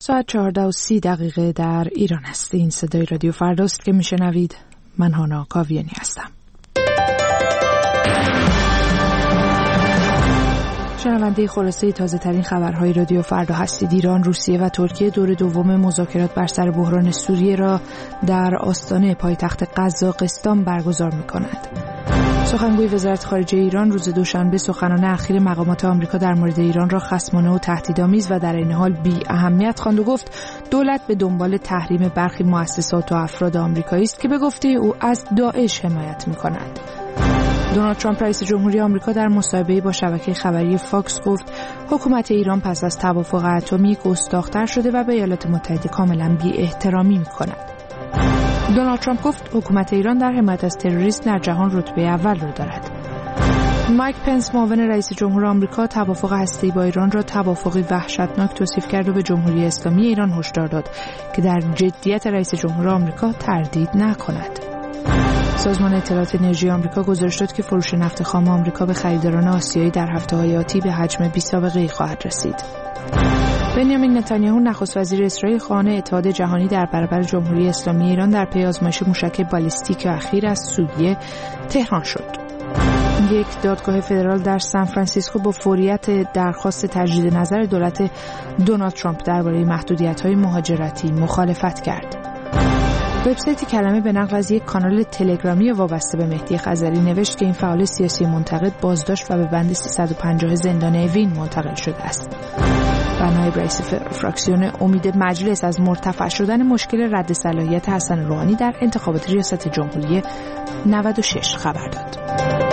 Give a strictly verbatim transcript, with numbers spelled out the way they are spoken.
ساعت چهارده و سی دقیقه در ایران است. این صدای رادیو فرداست که میشنوید. من هانا کاویانی هستم. شنونده خلاصه تازه ترین خبرهای رادیو فردا هستید. ایران، روسیه و ترکیه دور دوم مذاکرات بر سر بحران سوریه را در آستانه پایتخت قزاقستان برگزار می‌کنند. سخنگوی وزارت خارجه ایران روز دوشنبه سخنان اخیر مقامات آمریکا در مورد ایران را خصمانه و تهدیدآمیز و در این حال بی اهمیت خواند و گفت دولت به دنبال تحریم برخی مؤسسات و افراد آمریکایی است که به گفته او از داعش حمایت می‌کنند. دونالد ترامپ رئیس جمهوری آمریکا در مصاحبه‌ای با شبکه خبری فاکس گفت حکومت ایران پس از توافق اتمی گستاخ‌تر شده و به ایالات متحده کاملا بی‌احترامی می‌کند. دونالد ترامپ گفت حکومت ایران در حمایت از تروریسم در جهان رتبه اول را دارد. مایک پنس معاون رئیس جمهور آمریکا توافق هسته‌ای با ایران را توافقی وحشتناک توصیف کرد و به جمهوری اسلامی ایران هشدار داد که در جدیت رئیس جمهور آمریکا تردید نکند. سازمان اطلاعات انرژی آمریکا گزارش داد که فروش نفت خام آمریکا به خریداران آسیایی در هفته‌های آتی به حجم بی‌سابقه‌ای خواهد رسید. بنیامین نتانیاهو نخست وزیر اسرائیل خواهان اتحاد جهانی در برابر جمهوری اسلامی ایران در پی آزمایش موشک بالیستیک اخیر از سوریه تهران شد. یک دادگاه فدرال در سان فرانسیسکو با فوریت درخواست تجدید نظر دولت دونالد ترامپ درباره محدودیت‌های مهاجرتی مخالفت کرد. وبسایت کلمه به نقل از یک کانال تلگرامی وابسته به مهدی خزری نوشت که این فعال سیاسی منتقد بازداشت و به بند سیصد و پنجاه زندان اوین منتقل شده است. و نایب رئیس فراکسیون امید مجلس از مرتفع شدن مشکل رد صلاحیت حسن روحانی در انتخابات ریاست جمهوری نود و شش خبر داد.